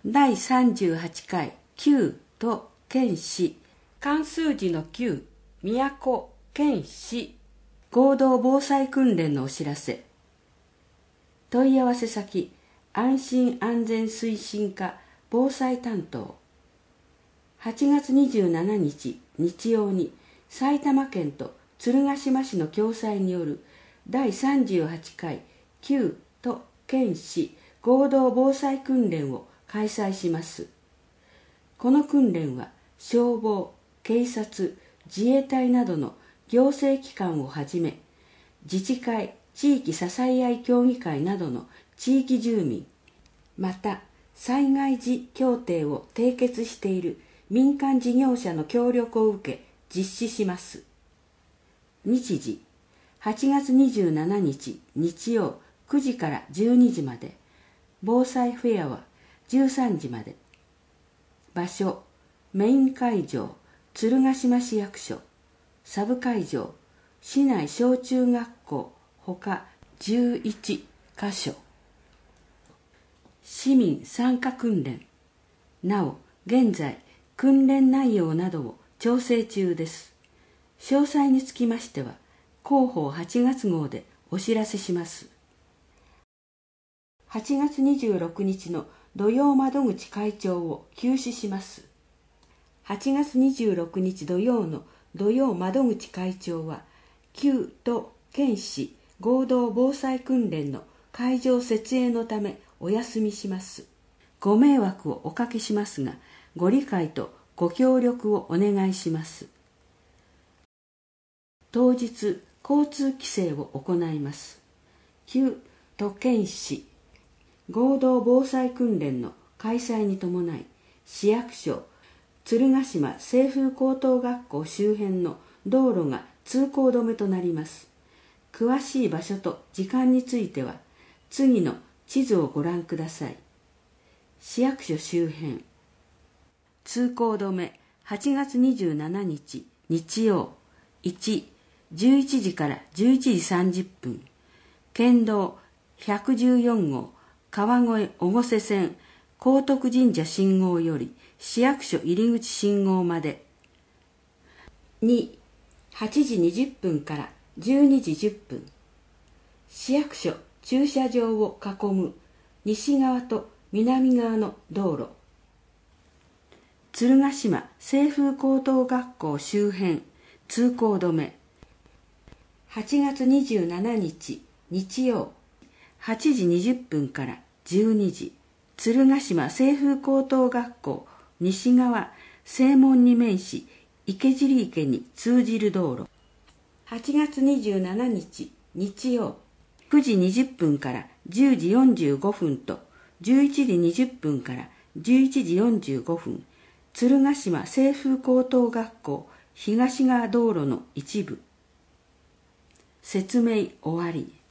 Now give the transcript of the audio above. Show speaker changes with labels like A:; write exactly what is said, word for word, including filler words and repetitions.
A: だいさんじゅうはちかい旧都県市漢数字の旧都県市合同防災訓練のお知らせ。問い合わせ先安心安全推進課防災担当。はちがつにじゅうしちにち日曜に埼玉県と鶴ヶ島市の共催によるだいさんじゅうはちかい旧都県市合同防災訓練を開催します。この訓練は消防、警察、自衛隊などの行政機関をはじめ、自治会、地域支え合い協議会などの地域住民、また災害時協定を締結している民間事業者の協力を受け実施します。日時、はちがつにじゅうしちにち日曜くじからじゅうにじまで、防災フェアはじゅうさんじまで。場所、メイン会場、鶴ヶ島市役所、サブ会場、市内小中学校ほかじゅういちかしょ。市民参加訓練。なお、現在、訓練内容などを調整中です。詳細につきましては、広報はちがつごうでお知らせします。はちがつにじゅうろくにちの土曜窓口開帳を休止します。はちがつにじゅうろくにち土曜の土曜窓口開帳は、旧都県市合同防災訓練の会場設営のためお休みします。ご迷惑をおかけしますが、ご理解とご協力をお願いします。当日、交通規制を行います。旧都県市合同防災訓練の開催に伴い、市役所、鶴ヶ島清風高等学校周辺の道路が通行止めとなります。詳しい場所と時間については、次の地図をご覧ください。市役所周辺。通行止め、はちがつにじゅうしちにち日曜、いち、じゅういちじからじゅういちじさんじゅっぷん。県道ひゃくじゅうよんごう川越越生線高徳神社信号より市役所入口信号まで。に、はちじにじゅっぷんからじゅうにじじゅっぷん。市役所駐車場を囲む西側と南側の道路。鶴ヶ島清風高等学校周辺通行止め。はちがつにじゅうしちにち日曜はちじにじゅっぷんからじゅうにじ、鶴ヶ島清風高等学校西側正門に面し池尻池に通じる道路。はちがつにじゅうしちにち日曜くじにじゅっぷんからじゅうじよんじゅうごふんとじゅういちじにじゅっぷんからじゅういちじよんじゅうごふん、鶴ヶ島清風高等学校東側道路の一部。説明終わり。